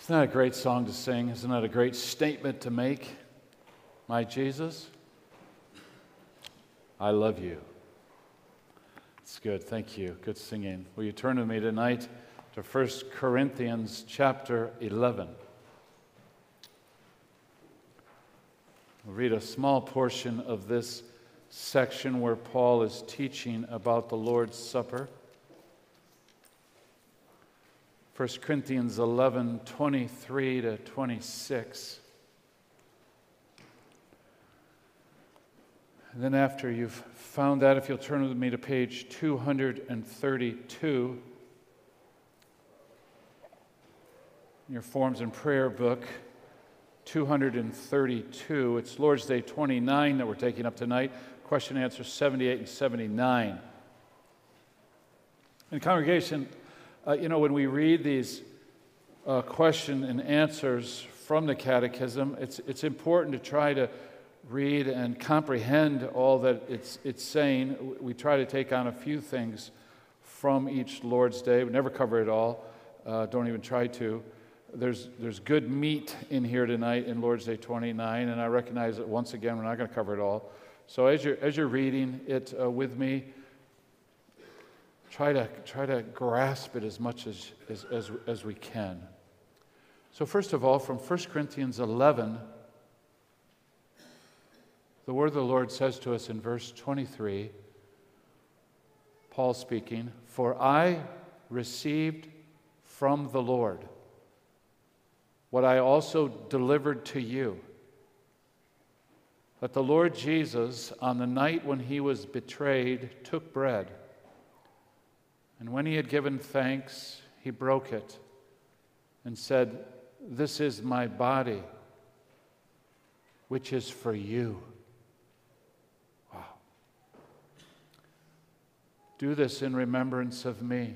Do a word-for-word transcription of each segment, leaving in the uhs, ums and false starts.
Isn't that a great song to sing? Isn't that a great statement to make? My Jesus, I love you. It's good. Thank you. Good singing. Will you turn with me tonight to First Corinthians chapter eleven? We'll read a small portion of this section where Paul is teaching about the Lord's Supper. First Corinthians eleven, twenty-three to twenty-six. And then after you've found that, if you'll turn with me to page two hundred thirty-two in your Forms and Prayer book, two hundred thirty-two. It's Lord's Day twenty-nine that we're taking up tonight. Question and answer seventy-eight and seventy-nine. And congregation, uh, you know, when we read these uh, question and answers from the Catechism, it's it's important to try to read and comprehend all that it's it's saying. We try to take on a few things from each Lord's Day. We never cover it all. Uh, don't even try to. There's there's good meat in here tonight in Lord's Day twenty-nine, and I recognize that once again we're not going to cover it all. So as you're as you're reading it uh, with me, try to try to grasp it as much as as as, as we can. So first of all, from First Corinthians eleven, the word of the Lord says to us in verse twenty-three, Paul speaking, "For I received from the Lord what I also delivered to you, that the Lord Jesus, on the night when he was betrayed, took bread, and when he had given thanks, he broke it and said, 'This is my body, which is for you.'" Wow. "Do this in remembrance of me.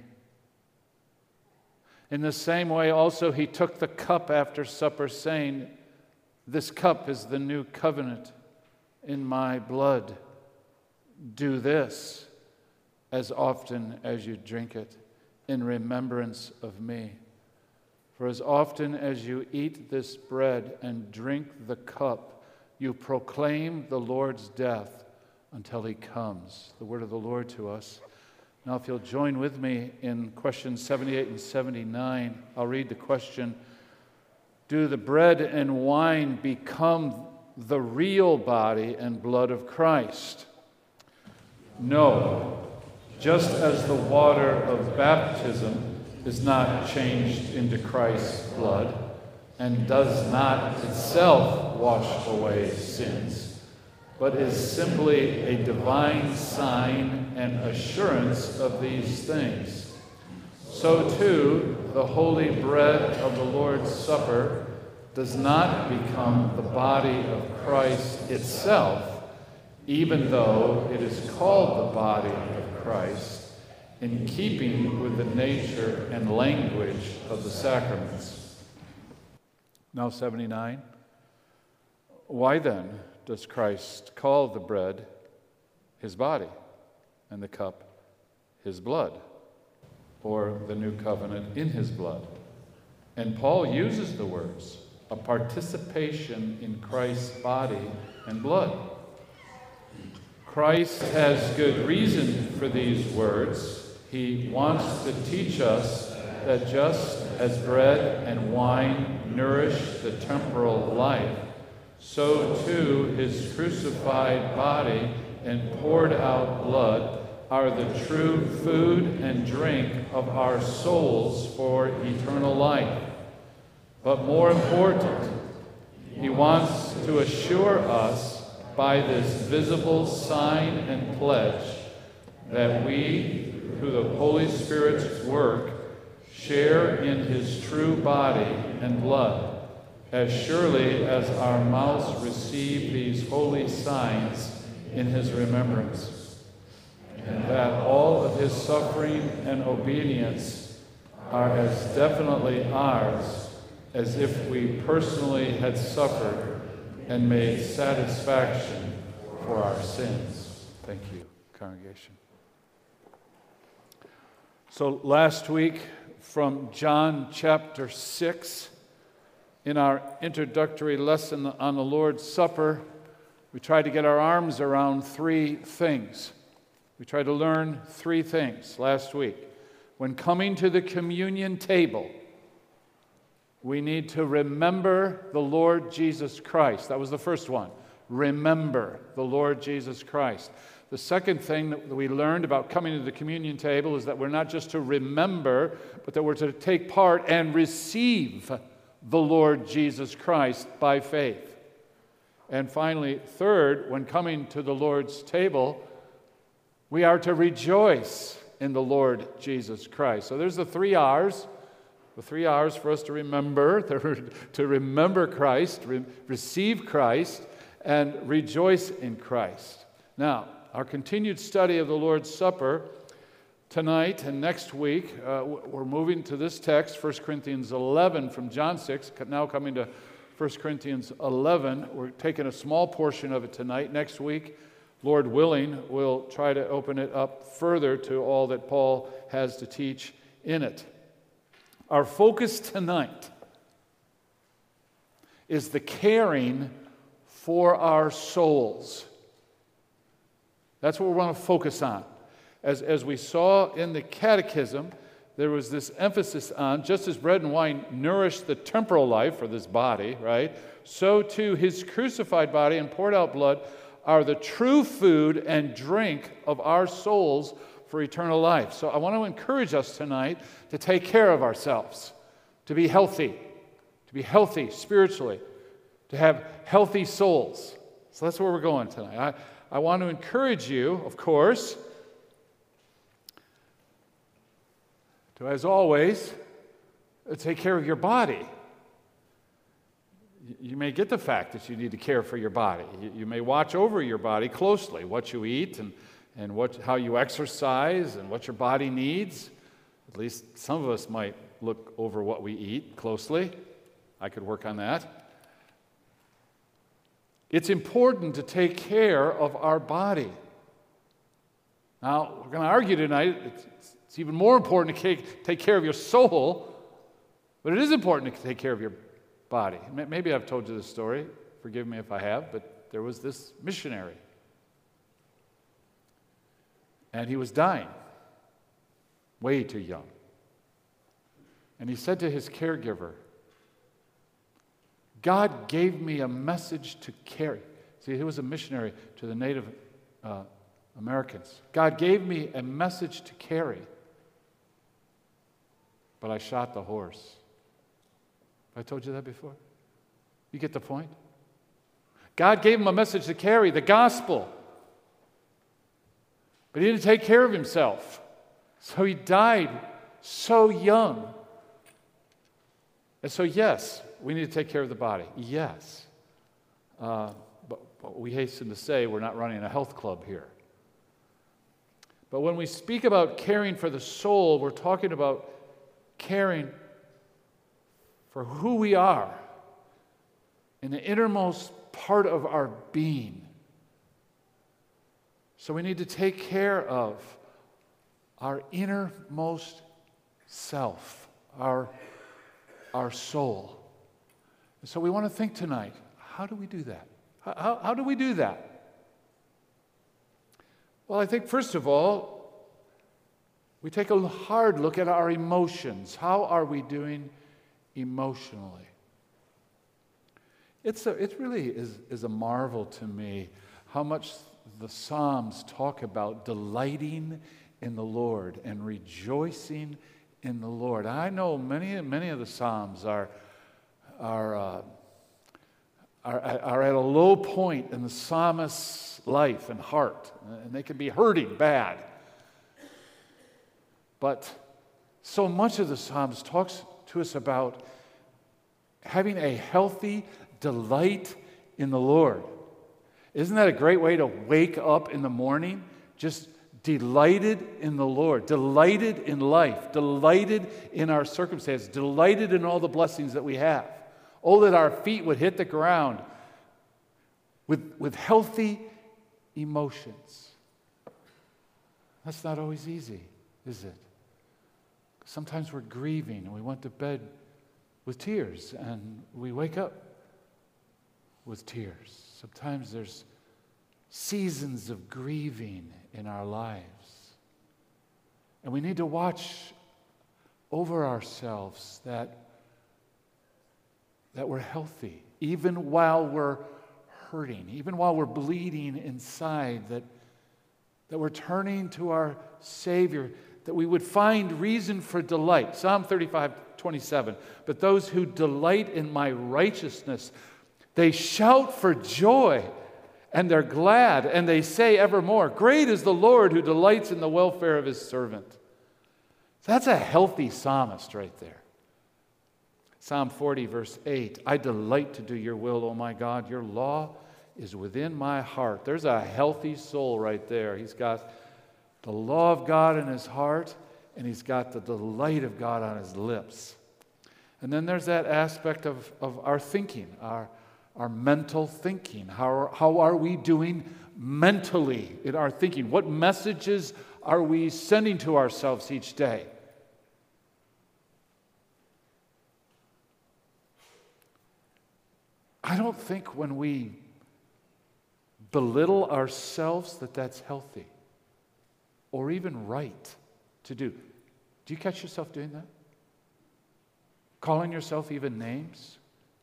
In the same way also he took the cup after supper, saying, 'This cup is the new covenant in my blood. Do this as often as you drink it in remembrance of me. For as often as you eat this bread and drink the cup, you proclaim the Lord's death until he comes.'" The word of the Lord to us. Now, if you'll join with me in questions seventy-eight and seventy-nine, I'll read the question. "Do the bread and wine become the real body and blood of Christ?" No, just as the water of baptism is not changed into Christ's blood and does not itself wash away sins, but is simply a divine sign and assurance of these things, so too the holy bread of the Lord's Supper does not become the body of Christ itself, even though it is called the body of Christ, in keeping with the nature and language of the sacraments. Now seventy-nine. Why then does Christ call the bread his body and the cup his blood, or the new covenant in his blood? And Paul uses the words, a participation in Christ's body and blood. Christ has good reason for these words. He wants to teach us that just as bread and wine nourish the temporal life, so too his crucified body and poured out blood are the true food and drink of our souls for eternal life. But more important, he wants to assure us by this visible sign and pledge that we, through the Holy Spirit's work, share in his true body and blood, as surely as our mouths receive these holy signs in his remembrance, and that all of his suffering and obedience are as definitely ours as if we personally had suffered and made satisfaction for our sins. Thank you, congregation. So last week from John chapter six, In our introductory lesson on the Lord's Supper, we tried to get our arms around three things. We tried to learn three things last week. When coming to the communion table, we need to remember the Lord Jesus Christ. That was the first one. Remember the Lord Jesus Christ. The second thing that we learned about coming to the communion table is that we're not just to remember, but that we're to take part and receive the Lord Jesus Christ by faith. And finally, third, when coming to the Lord's table, we are to rejoice in the Lord Jesus Christ. So there's the three R's, the three R's for us to remember, to remember Christ, re- receive Christ, and rejoice in Christ. Now, our continued study of the Lord's Supper tonight and next week, uh, we're moving to this text, First Corinthians eleven from John six, now coming to First Corinthians eleven. We're taking a small portion of it tonight. Next week, Lord willing, we'll try to open it up further to all that Paul has to teach in it. Our focus tonight is the caring for our souls. That's what we want to focus on. As, as we saw in the Catechism, there was this emphasis on, just as bread and wine nourish the temporal life, or this body, right? So too his crucified body and poured out blood are the true food and drink of our souls for eternal life. So I want to encourage us tonight to take care of ourselves, to be healthy, to be healthy spiritually, to have healthy souls. So that's where we're going tonight. I, I want to encourage you, of course, to, as always, take care of your body. You may get the fact that you need to care for your body. You may watch over your body closely, what you eat and, and what, how you exercise and what your body needs. At least some of us might look over what we eat closely. I could work on that. It's important to take care of our body. Now, we're going to argue tonight, it's, it's even more important to take, take care of your soul, but it is important to take care of your body. Maybe I've told you this story. Forgive me if I have, but there was this missionary. And he was dying, way too young. And he said to his caregiver, God gave me a message to carry. See, he was a missionary to the Native uh, Americans. God gave me a message to carry, but I shot the horse. Have I told you that before? You get the point? God gave him a message to carry, the gospel, but he didn't take care of himself. So he died so young. And so, yes, we need to take care of the body. Yes. Uh, but, but we hasten to say we're not running a health club here. But when we speak about caring for the soul, we're talking about caring for who we are in the innermost part of our being. So we need to take care of our innermost self, our, our soul. And so we want to think tonight, how do we do that? How, how, how do we do that? Well, I think first of all, we take a hard look at our emotions. How are we doing emotionally? It's a, it really is, is a marvel to me how much the Psalms talk about delighting in the Lord and rejoicing in the Lord. I know many, many of the Psalms are, are, uh, are, are at a low point in the psalmist's life and heart, and they can be hurting bad. But so much of the Psalms talks to us about having a healthy delight in the Lord. Isn't that a great way to wake up in the morning? Just delighted in the Lord, delighted in life, delighted in our circumstances, delighted in all the blessings that we have. Oh, that our feet would hit the ground with, with healthy emotions. That's not always easy, is it? Sometimes we're grieving and we went to bed with tears, and we wake up with tears. Sometimes there's seasons of grieving in our lives. And we need to watch over ourselves that, that we're healthy, even while we're hurting, even while we're bleeding inside, that, that we're turning to our Savior, that we would find reason for delight. Psalm thirty-five twenty-seven. But those who delight in my righteousness, they shout for joy, and they're glad, and they say evermore, great is the Lord who delights in the welfare of his servant. That's a healthy psalmist right there. Psalm forty, verse eight, I delight to do your will, O my God. Your law is within my heart. There's a healthy soul right there. He's got the law of God in his heart, and he's got the delight of God on his lips. And then there's that aspect of, of our thinking, our, our mental thinking. How, how are we doing mentally in our thinking? What messages are we sending to ourselves each day? I don't think when we belittle ourselves that that's healthy or even right to do. Do you catch yourself doing that? Calling yourself even names?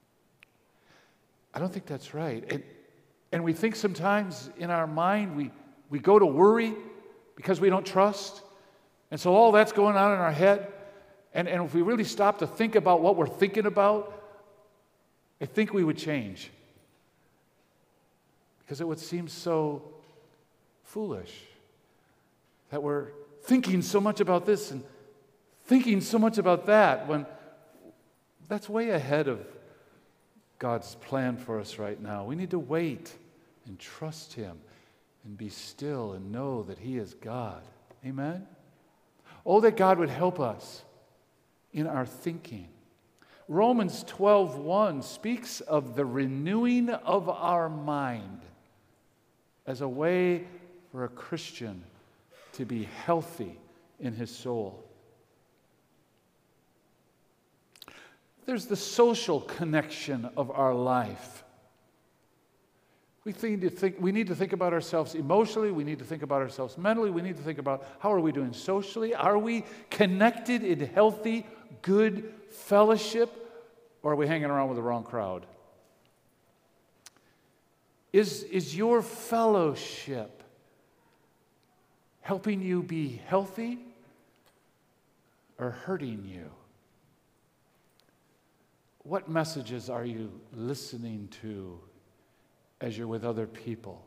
I don't think that's right. And, and we think sometimes in our mind we, we go to worry because we don't trust. And so all that's going on in our head. And, and if we really stop to think about what we're thinking about, I think we would change. Because it would seem so foolish that we're thinking so much about this and thinking so much about that when that's way ahead of God's plan for us right now. We need to wait and trust him and be still and know that he is God. Amen? Oh, that God would help us in our thinking. Romans twelve one speaks of the renewing of our mind as a way for a Christian to be healthy in his soul. There's the social connection of our life. We need to think, we need to think about ourselves emotionally. We need to think about ourselves mentally. We need to think about how are we doing socially? Are we connected in healthy, good fellowship? Or are we hanging around with the wrong crowd? Is, is your fellowship helping you be healthy or hurting you? What messages are you listening to as you're with other people?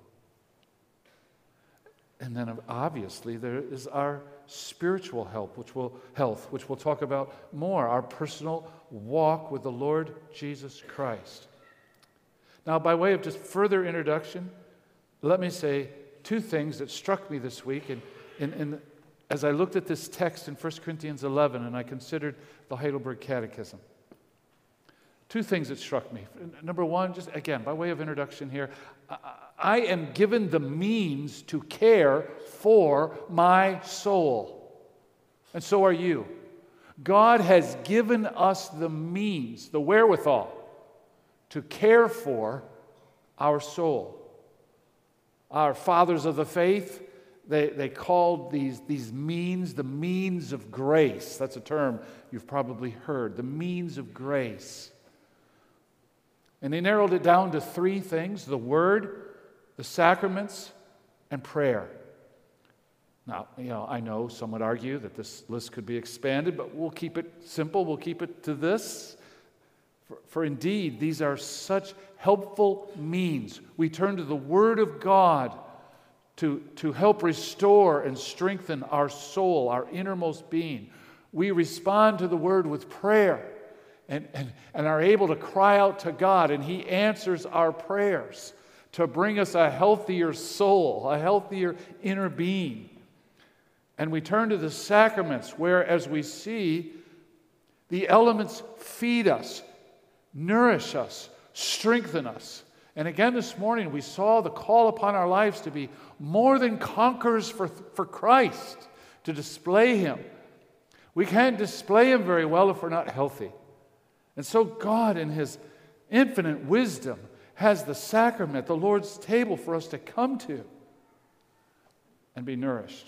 And then obviously there is our spiritual help, which will health, which we'll talk about more, our personal walk with the Lord Jesus Christ. Now, by way of just further introduction, let me say two things that struck me this week. And, and, and as I looked at this text in First Corinthians eleven and I considered the Heidelberg Catechism, two things that struck me. Number one, just again, by way of introduction here, I am given the means to care for my soul. And so are you. God has given us the means, the wherewithal, to care for our soul. Our fathers of the faith, they, they called these, these means the means of grace. That's a term you've probably heard, the means of grace. And they narrowed it down to three things: the Word, the sacraments, and prayer. Now, you know, I know some would argue that this list could be expanded, but we'll keep it simple. We'll keep it to this. For, for indeed, these are such helpful means. We turn to the Word of God to, to help restore and strengthen our soul, our innermost being. We respond to the Word with prayer and, and, and are able to cry out to God, and He answers our prayers to bring us a healthier soul, a healthier inner being. And we turn to the sacraments, where, as we see, the elements feed us, nourish us, strengthen us. And again this morning, we saw the call upon our lives to be more than conquerors for, for Christ, to display Him. We can't display Him very well if we're not healthy. And so God, in His infinite wisdom, has the sacrament, the Lord's table, for us to come to and be nourished.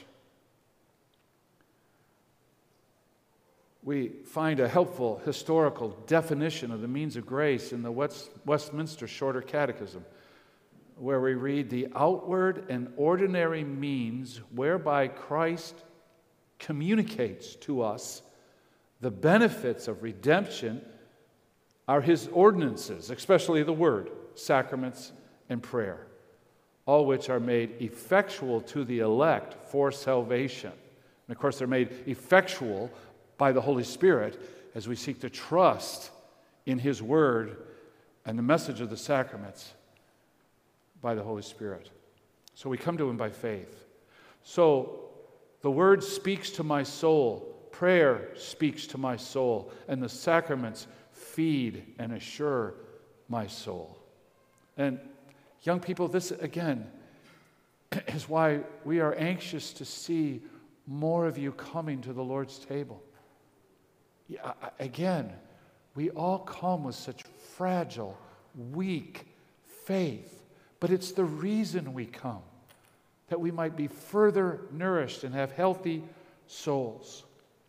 We find a helpful historical definition of the means of grace in the West, Westminster Shorter Catechism, where we read, "The outward and ordinary means whereby Christ communicates to us the benefits of redemption are His ordinances, especially the Word, sacraments, and prayer, all which are made effectual to the elect for salvation." And of course, they're made effectual by the Holy Spirit as we seek to trust in His Word and the message of the sacraments by the Holy Spirit. So we come to Him by faith. So the Word speaks to my soul, prayer speaks to my soul, and the sacraments feed and assure my soul. And young people, this again is why we are anxious to see more of you coming to the Lord's table. Yeah, again, we all come with such fragile, weak faith, but it's the reason we come, that we might be further nourished and have healthy souls.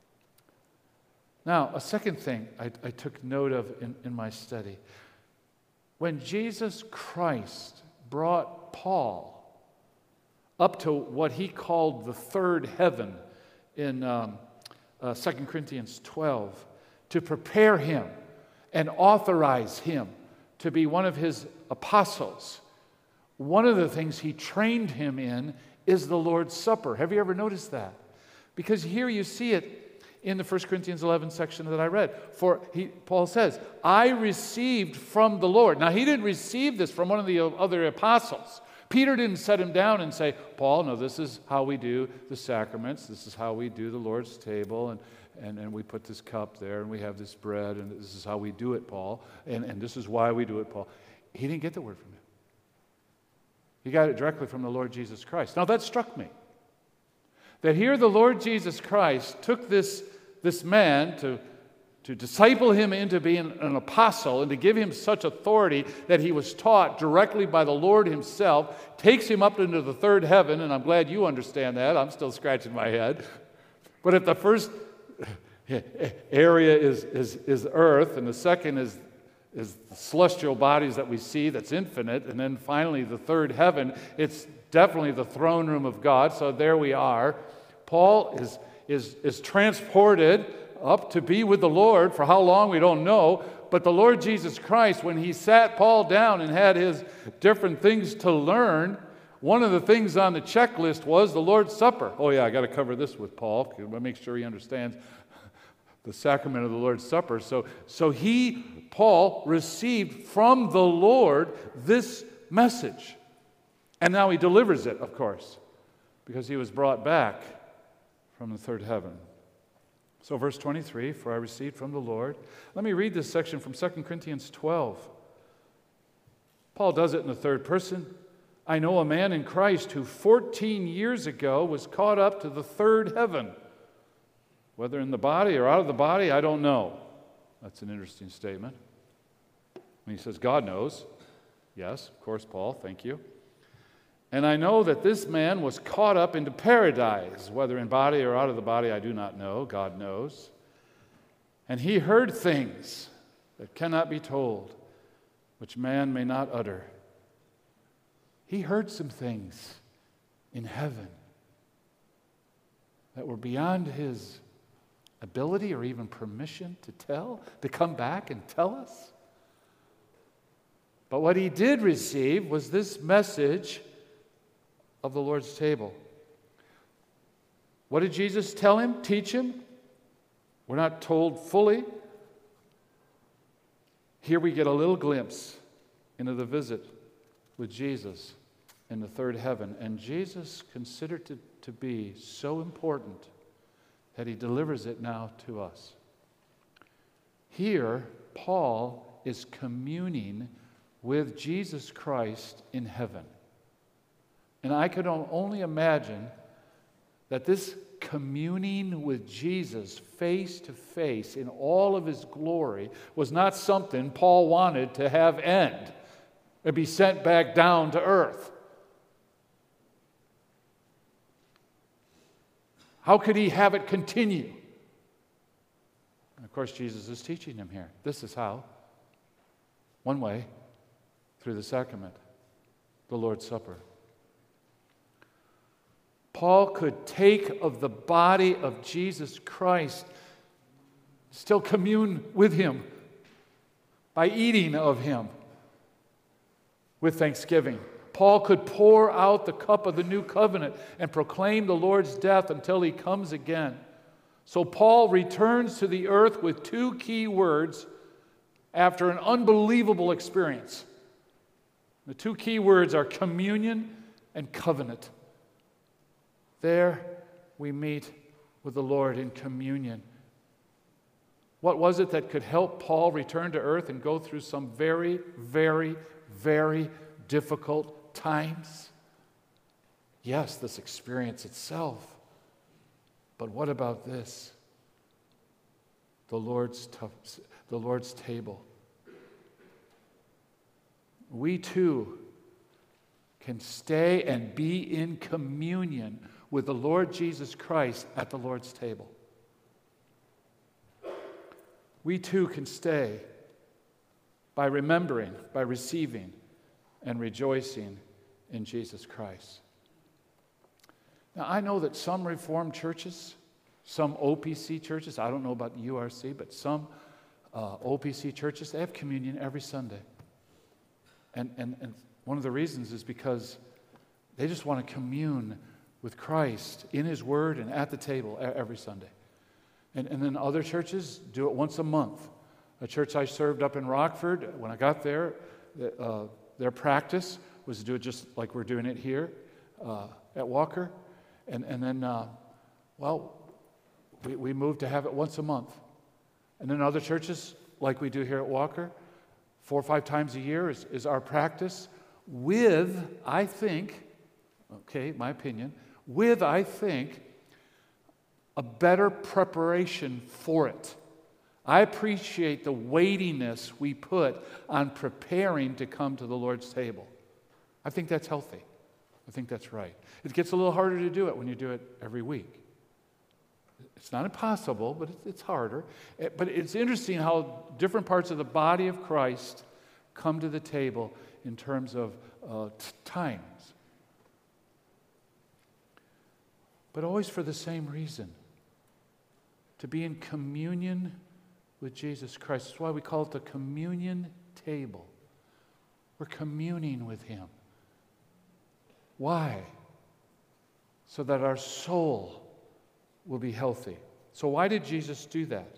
Now, a second thing I, I took note of in, in my study. When Jesus Christ brought Paul up to what he called the third heaven in um, uh, Second Corinthians twelve, to prepare him and authorize him to be one of his apostles, one of the things he trained him in is the Lord's Supper. Have you ever noticed that? Because here you see it in the First Corinthians eleven section that I read. For he, Paul says, I received from the Lord. Now, he didn't receive this from one of the other apostles. Peter didn't set him down and say, Paul, no, this is how we do the sacraments. This is how we do the Lord's table. And, and, and we put this cup there, and we have this bread, and this is how we do it, Paul. And, and this is why we do it, Paul. He didn't get the word from him. He got it directly from the Lord Jesus Christ. Now, that struck me. That here the Lord Jesus Christ took this, this man to, to disciple him into being an apostle and to give him such authority that he was taught directly by the Lord himself, takes him up into the third heaven, and I'm glad you understand that. I'm still scratching my head. But if the first area is, is, is earth, and the second is is the celestial bodies that we see that's infinite, and then finally the third heaven, it's definitely the throne room of God. So there we are. Paul is, is, is transported up to be with the Lord. For how long, we don't know. But the Lord Jesus Christ, when he sat Paul down and had his different things to learn, one of the things on the checklist was the Lord's Supper. Oh yeah, I got to cover this with Paul, because I make sure he understands the sacrament of the Lord's Supper. So, so he, Paul, received from the Lord this message. And now he delivers it, of course, because he was brought back from the third heaven. So verse twenty-three, for I received from the Lord. Let me read this section from Second Corinthians twelve. Paul does it in the third person. I know a man in Christ who fourteen years ago was caught up to the third heaven. Whether in the body or out of the body, I don't know. That's an interesting statement. When he says, God knows. Yes, of course, Paul, thank you. And I know that this man was caught up into paradise. Whether in body or out of the body, I do not know. God knows. And he heard things that cannot be told, which man may not utter. He heard some things in heaven that were beyond his ability or even permission to tell, to come back and tell us. But what he did receive was this message of the Lord's table. What did Jesus tell him, teach him? We're not told fully. Here we get a little glimpse into the visit with Jesus in the third heaven. And Jesus considered it to be so important that he delivers it now to us. Here, Paul is communing with Jesus Christ in heaven. And I could only imagine that this communing with Jesus face to face in all of his glory was not something Paul wanted to have end and be sent back down to earth. How could he have it continue? And of course, Jesus is teaching him here. This is how. One way, through the sacrament, the Lord's Supper. Paul could take of the body of Jesus Christ, still commune with him by eating of him with thanksgiving. Paul could pour out the cup of the new covenant and proclaim the Lord's death until he comes again. So Paul returns to the earth with two key words after an unbelievable experience. The two key words are communion and covenant. There we meet with the Lord in communion. What was it that could help Paul return to earth and go through some very, very, very difficult times? Yes, this experience itself. But what about this? The Lord's, t- the Lord's table. We too can stay and be in communion with the Lord Jesus Christ at the Lord's table. We too can stay by remembering, by receiving, and rejoicing in Jesus Christ. Now, I know that some Reformed churches, some O P C churches, I don't know about U R C, but some uh, O P C churches, they have communion every Sunday. And, and, and one of the reasons is because they just want to commune with Christ in His Word and at the table every Sunday. And, and then other churches do it once a month. A church I served up in Rockford, when I got there, uh, their practice was to do it just like we're doing it here uh, at Walker. And, and then, uh, well, we, we moved to have it once a month. And then other churches, like we do here at Walker, four or five times a year is, is our practice with, I think, okay, my opinion, with, I think, a better preparation for it. I appreciate the weightiness we put on preparing to come to the Lord's table. I think that's healthy. I think that's right. It gets a little harder to do it when you do it every week. It's not impossible, but it's harder. But it's interesting how different parts of the body of Christ come to the table in terms of uh, t- times. But always for the same reason. To be in communion with Jesus Christ. That's why we call it the communion table. We're communing with Him. Why? So that our soul will be healthy. So why did Jesus do that?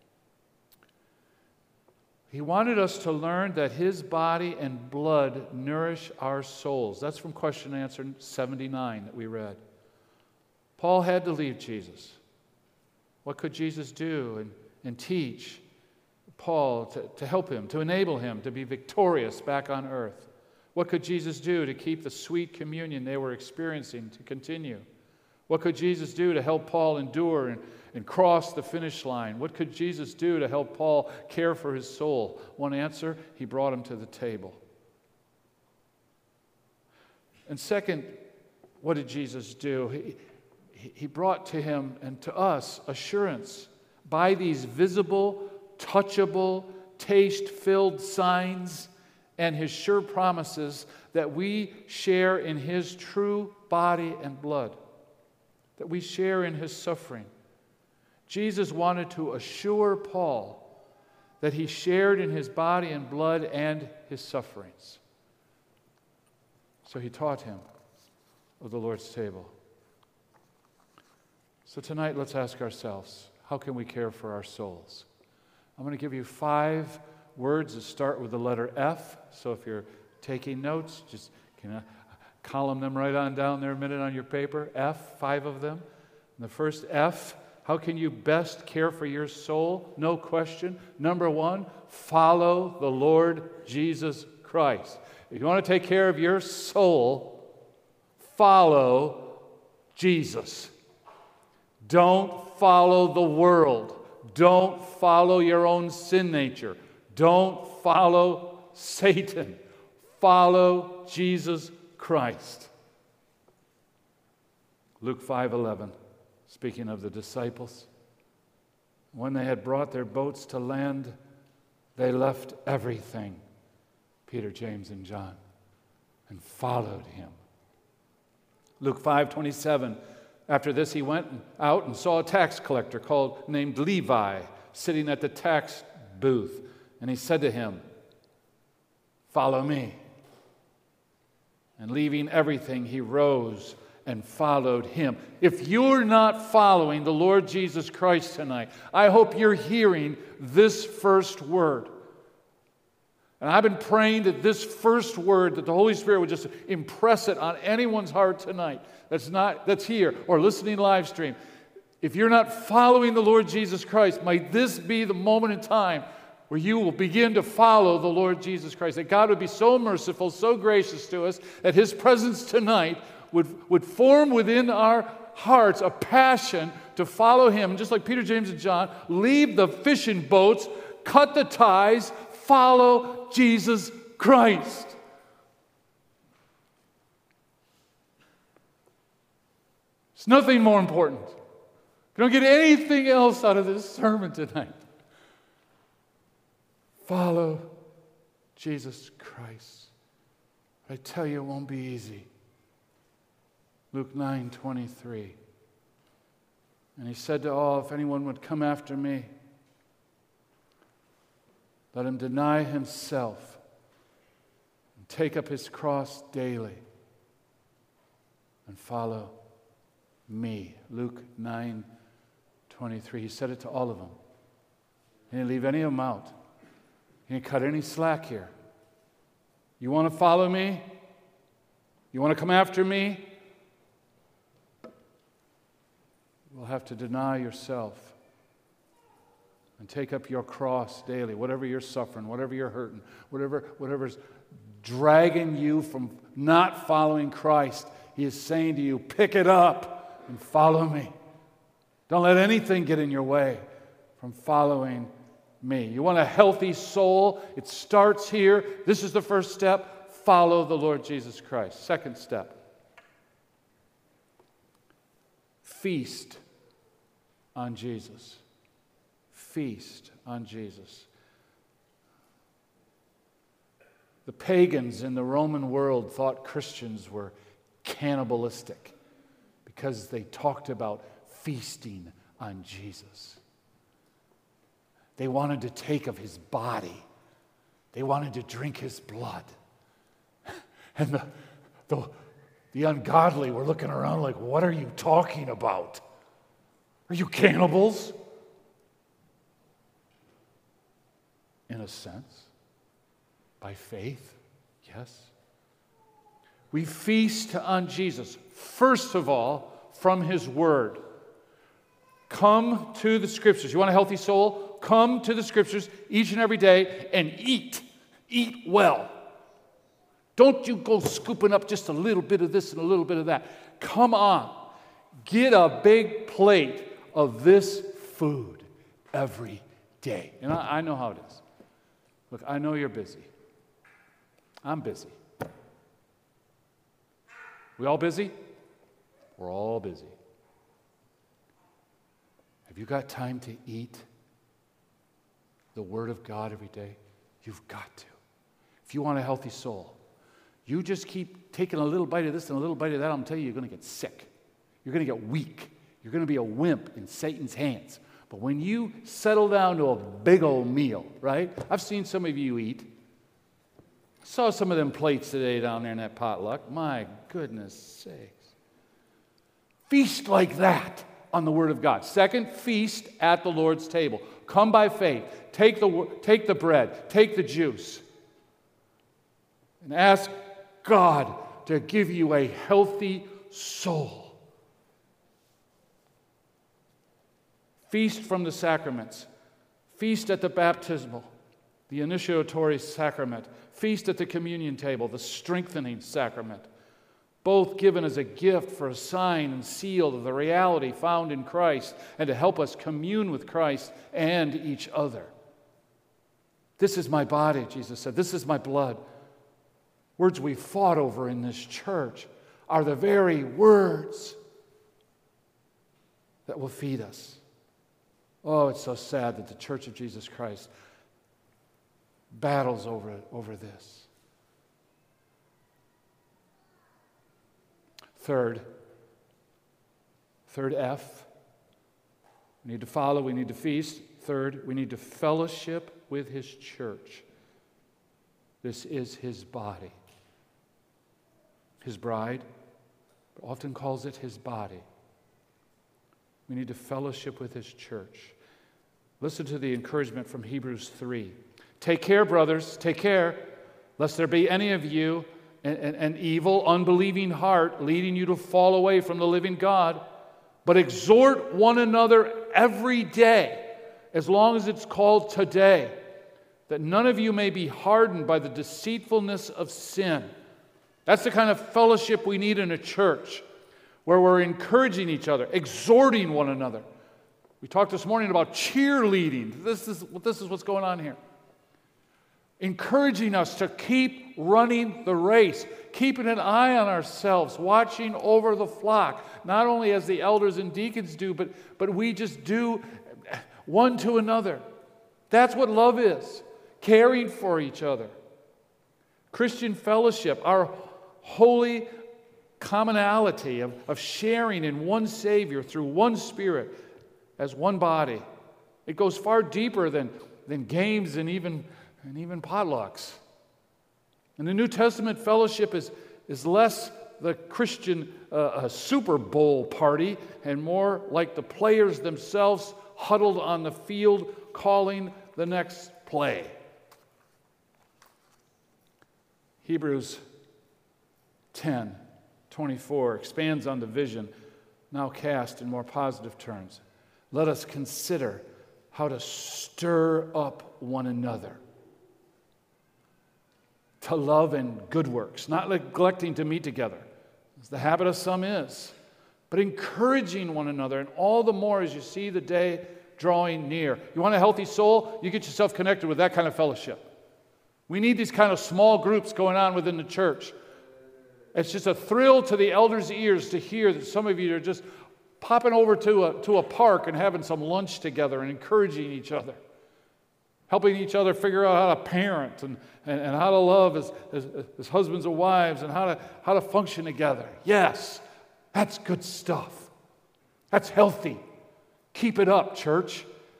He wanted us to learn that His body and blood nourish our souls. That's from question and answer seventy-nine that we read. Paul had to leave Jesus. What could Jesus do and, and teach Paul to, to help him, to enable him to be victorious back on earth? What could Jesus do to keep the sweet communion they were experiencing to continue? What could Jesus do to help Paul endure and, and cross the finish line? What could Jesus do to help Paul care for his soul? One answer, He brought him to the table. And second, what did Jesus do? He, he brought to him and to us assurance by these visible, touchable, taste-filled signs and His sure promises that we share in His true body and blood, that we share in His suffering. Jesus wanted to assure Paul that he shared in His body and blood and His sufferings. So He taught him of the Lord's table. So tonight, let's ask ourselves, how can we care for our souls? I'm going to give you five words that start with the letter F. So if you're taking notes, just can I column them right on down there a minute on your paper. F, five of them. And the first F, how can you best care for your soul? No question. Number one, follow the Lord Jesus Christ. If you want to take care of your soul, follow Jesus. Don't follow the world. Don't follow your own sin nature. Don't follow Satan. Follow Jesus Christ. Luke five eleven, speaking of the disciples. When they had brought their boats to land, they left everything, Peter, James, and John, and followed him. Luke five twenty-seven, after this he went out and saw a tax collector called named Levi sitting at the tax booth. And he said to him, "Follow me." And leaving everything, he rose and followed him. If you're not following the Lord Jesus Christ tonight, I hope you're hearing this first word. And I've been praying that this first word, that the Holy Spirit would just impress it on anyone's heart tonight that's not that's here or listening live stream. If you're not following the Lord Jesus Christ, might this be the moment in time where you will begin to follow the Lord Jesus Christ. That God would be so merciful, so gracious to us, that His presence tonight would, would form within our hearts a passion to follow Him. And just like Peter, James, and John, leave the fishing boats, cut the ties, follow Jesus Christ. There's nothing more important. You don't get anything else out of this sermon tonight. Follow Jesus Christ. I tell you, it won't be easy. Luke nine twenty-three. And he said to all, if anyone would come after me, let him deny himself and take up his cross daily and follow me. Luke nine twenty-three. He said it to all of them. He didn't leave any of them out. He didn't cut any slack here. You want to follow me? You want to come after me? You'll have to deny yourself and take up your cross daily. Whatever you're suffering, whatever you're hurting, whatever whatever's dragging you from not following Christ, He is saying to you, pick it up and follow me. Don't let anything get in your way from following me. You want a healthy soul? It starts here. This is the first step. Follow the Lord Jesus Christ. Second step. Feast on Jesus. Feast on Jesus. The pagans in the Roman world thought Christians were cannibalistic because they talked about feasting on Jesus. They wanted to take of His body. They wanted to drink His blood. And the, the, the ungodly were looking around like, what are you talking about? Are you cannibals? In a sense. By faith, yes. We feast on Jesus, first of all, from His Word. Come to the Scriptures. You want a healthy soul? Come to the Scriptures each and every day and eat. Eat well. Don't you go scooping up just a little bit of this and a little bit of that. Come on. Get a big plate of this food every day. And I, I know how it is. Look, I know you're busy. I'm busy. We all busy? We're all busy. Have you got time to eat the Word of God every day? You've got to. If you want a healthy soul, you just keep taking a little bite of this and a little bite of that, I'm telling you, you're going to get sick. You're going to get weak. You're going to be a wimp in Satan's hands. But when you settle down to a big old meal, right? I've seen some of you eat. I saw some of them plates today down there in that potluck. My goodness sakes. Feast like that on the Word of God. Second, feast at the Lord's table. Come by faith. Take the, take the bread. Take the juice. And ask God to give you a healthy soul. Feast from the sacraments. Feast at the baptismal, the initiatory sacrament. Feast at the communion table, the strengthening sacrament. both given as a gift for a sign and seal of the reality found in Christ and to help us commune with Christ and each other. This is my body, Jesus said. This is my blood. Words we fought over in this church are the very words that will feed us. Oh, it's so sad that the Church of Jesus Christ battles over it, over this. Third, third F, we need to follow, we need to feast. Third, we need to fellowship with His church. This is His body. His bride, but often calls it His body. We need to fellowship with His church. Listen to the encouragement from Hebrews three. Take care, brothers, take care, lest there be any of you an, an, an evil, unbelieving heart leading you to fall away from the living God, but exhort one another every day, as long as it's called today, that none of you may be hardened by the deceitfulness of sin. That's the kind of fellowship we need in a church, where we're encouraging each other, exhorting one another. We talked this morning about cheerleading. This is, this is what's going on here. Encouraging us to keep running the race, keeping an eye on ourselves, watching over the flock, not only as the elders and deacons do, but, but we just do one to another. That's what love is, caring for each other. Christian fellowship, our holy commonality of, of sharing in one Savior through one Spirit as one body. It goes far deeper than, than games and even, and even potlucks. In the New Testament, fellowship is, is less the Christian uh, Super Bowl party and more like the players themselves huddled on the field calling the next play. Hebrews ten twenty-four expands on the vision now cast in more positive terms. Let us consider how to stir up one another to love and good works, not neglecting to meet together, as the habit of some is, but encouraging one another, and all the more as you see the day drawing near. You want a healthy soul? You get yourself connected with that kind of fellowship. We need these kind of small groups going on within the church. It's just a thrill to the elders' ears to hear that some of you are just popping over to a, to a park and having some lunch together and encouraging each other, helping each other figure out how to parent and, and, and how to love as, as, as husbands and wives and how to, how to function together. Yes, that's good stuff. That's healthy. Keep it up, church.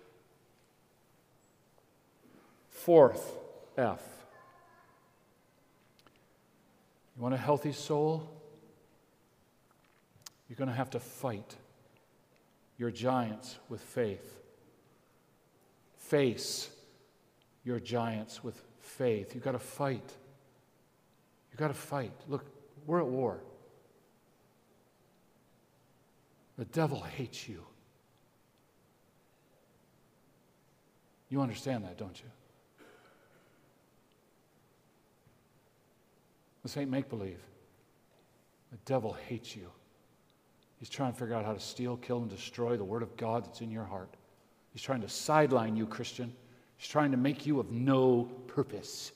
Fourth F. You want a healthy soul? You're going to have to fight your giants with faith. Face your giants with faith. You've got to fight. You've got to fight. Look, we're at war. The devil hates you. You understand that, don't you? This ain't make-believe. The devil hates you. He's trying to figure out how to steal, kill, and destroy the Word of God that's in your heart. He's trying to sideline you, Christian. He's trying to make you of no purpose.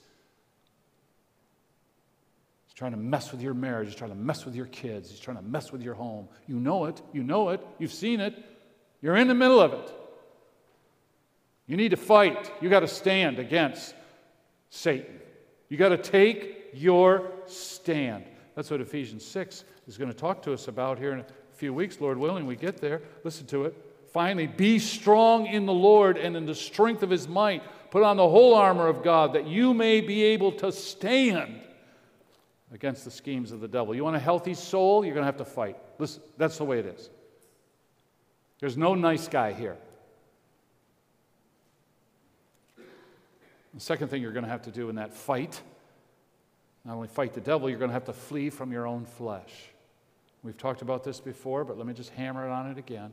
He's trying to mess with your marriage. He's trying to mess with your kids. He's trying to mess with your home. You know it. You know it. You've seen it. You're in the middle of it. You need to fight. You got to stand against Satan. You got to take your stand. That's what Ephesians six is going to talk to us about here in a few weeks, Lord willing, we get there. Listen to it. Finally, be strong in the Lord and in the strength of His might. Put on the whole armor of God that you may be able to stand against the schemes of the devil. You want a healthy soul? You're going to have to fight. Listen, that's the way it is. There's no nice guy here. The second thing you're going to have to do in that fight, not only fight the devil, you're going to have to flee from your own flesh. We've talked about this before, but let me just hammer it on it again.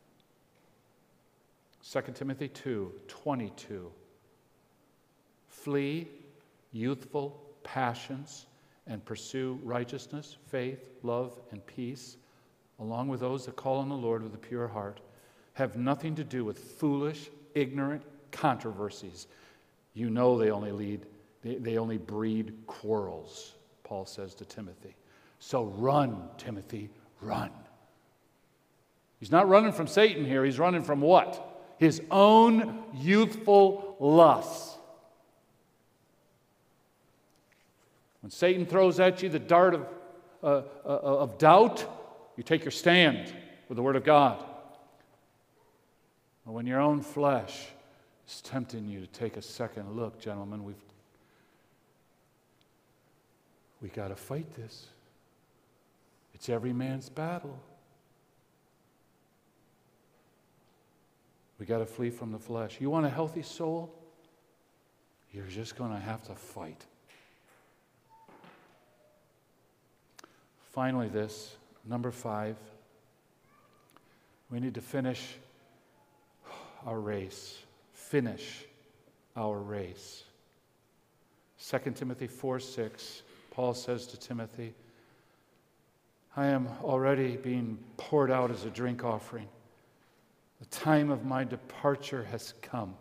Second Timothy two twenty-two. Flee youthful passions and pursue righteousness, faith, love, and peace, along with those that call on the Lord with a pure heart, have nothing to do with foolish, ignorant controversies. You know they only lead, they, they only breed quarrels, Paul says to Timothy. So run, Timothy, run. He's not running from Satan here. He's running from what? His own youthful lusts. When Satan throws at you the dart of, uh, uh, of doubt, you take your stand with the Word of God. But when your own flesh is tempting you to take a second look, gentlemen, we've we got to fight this. It's every man's battle. We got to flee from the flesh. You want a healthy soul? You're just going to have to fight. Finally, this, number five, we need to finish our race. Finish our race. Second Timothy four six, Paul says to Timothy, I am already being poured out as a drink offering. The time of my departure has come.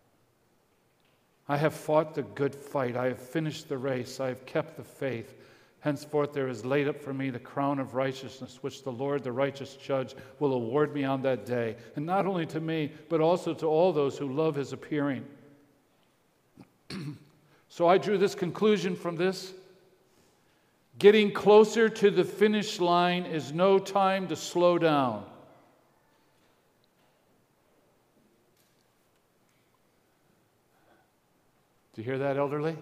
I have fought the good fight. I have finished the race. I have kept the faith. Henceforth there is laid up for me the crown of righteousness, which the Lord, the righteous judge, will award me on that day. And not only to me, but also to all those who love his appearing. So I drew this conclusion from this. Getting closer to the finish line is no time to slow down. Do you hear that, elderly?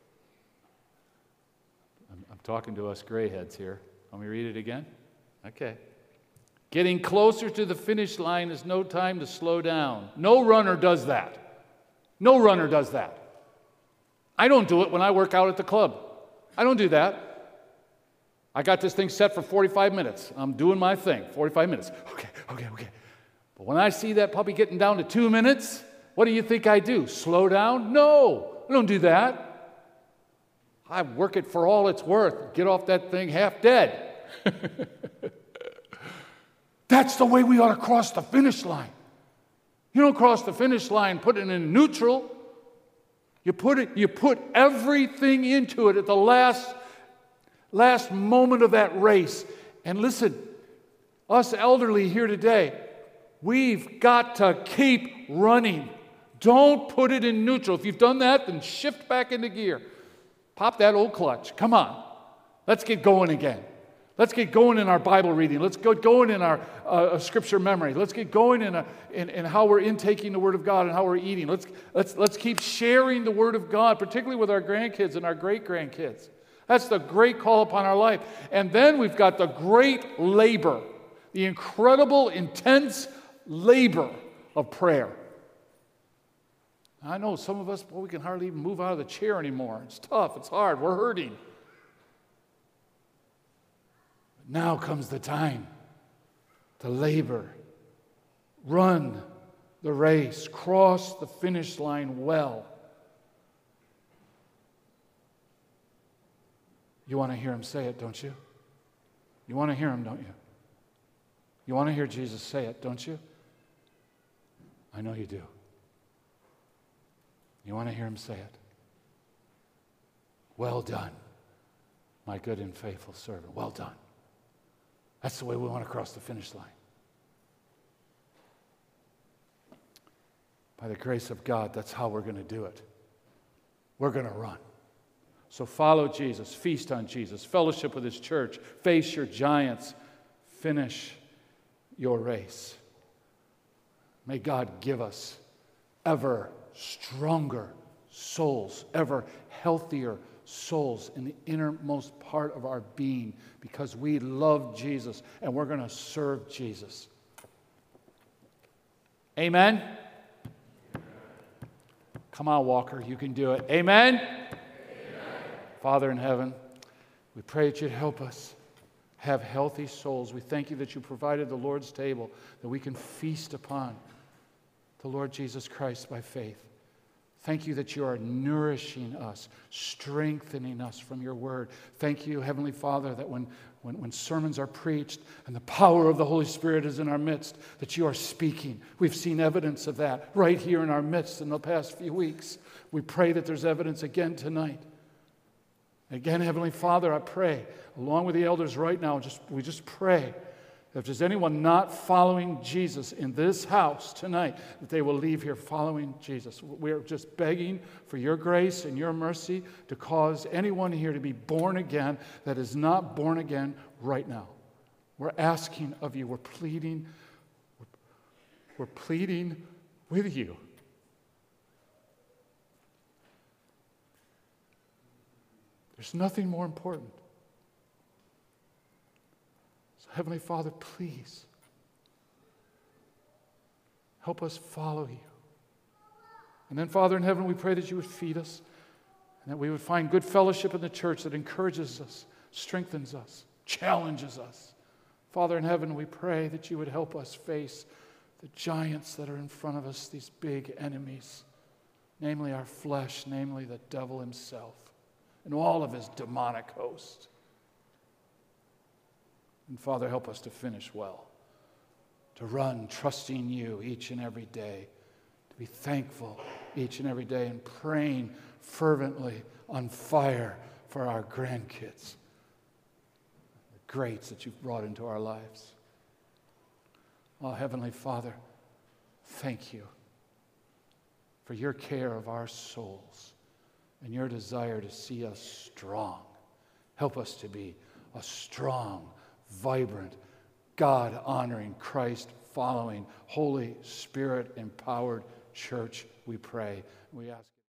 I'm, I'm talking to us gray heads here. Let me read it again? Okay. Getting closer to the finish line is no time to slow down. No runner does that. No runner does that. I don't do it when I work out at the club. I don't do that. I got this thing set for forty-five minutes. I'm doing my thing, forty-five minutes. Okay, okay, okay. But when I see that puppy getting down to two minutes, what do you think I do? Slow down? No, I don't do that. I work it for all it's worth. Get off that thing half dead. That's the way we ought to cross the finish line. You don't cross the finish line, put it in neutral. You put it, you put everything into it at the last, last moment of that race. And listen, us elderly here today, we've got to keep running. Don't put it in neutral. If you've done that, then shift back into gear. Pop that old clutch. Come on. Let's get going again. Let's get going in our Bible reading. Let's get going in our uh, scripture memory. Let's get going in, a, in, in how we're intaking the Word of God and how we're eating. Let's, let's, let's keep sharing the Word of God, particularly with our grandkids and our great-grandkids. That's the great call upon our life. And then we've got the great labor, the incredible, intense labor of prayer. I know some of us, boy, we can hardly even move out of the chair anymore. It's tough. It's hard. We're hurting. Now comes the time to labor, run the race, cross the finish line well. You want to hear him say it, don't you? You want to hear him, don't you? You want to hear Jesus say it, don't you? I know you do. You want to hear him say it? Well done, my good and faithful servant. Well done. That's the way we want to cross the finish line. By the grace of God, that's how we're going to do it. We're going to run. So follow Jesus, feast on Jesus, fellowship with his church, face your giants, finish your race. May God give us ever stronger souls, ever healthier souls in the innermost part of our being, because we love Jesus and we're going to serve Jesus. Amen? Come on, Walker, you can do it. Amen? Amen? Father in heaven, we pray that you'd help us have healthy souls. We thank you that you provided the Lord's table that we can feast upon the Lord Jesus Christ by faith. Thank you that you are nourishing us, strengthening us from your word. Thank you, Heavenly Father, that when, when, when sermons are preached and the power of the Holy Spirit is in our midst, that you are speaking. We've seen evidence of that right here in our midst in the past few weeks. We pray that there's evidence again tonight. Again, Heavenly Father, I pray, along with the elders right now, just we just pray that if there's anyone not following Jesus in this house tonight, that they will leave here following Jesus. We're just begging for your grace and your mercy to cause anyone here to be born again that is not born again right now. We're asking of you, we're pleading, we're pleading with you. There's nothing more important. So, Heavenly Father, please help us follow you. And then, Father in heaven, we pray that you would feed us and that we would find good fellowship in the church that encourages us, strengthens us, challenges us. Father in heaven, we pray that you would help us face the giants that are in front of us, these big enemies, namely our flesh, namely the devil himself, and all of his demonic host. And Father, help us to finish well, to run trusting you each and every day, to be thankful each and every day, and praying fervently on fire for our grandkids, the greats that you've brought into our lives. Oh, Heavenly Father, thank you for your care of our souls and your desire to see us strong. Help us to be a strong, vibrant, God-honoring, Christ-following, Holy Spirit-empowered church, we pray. We ask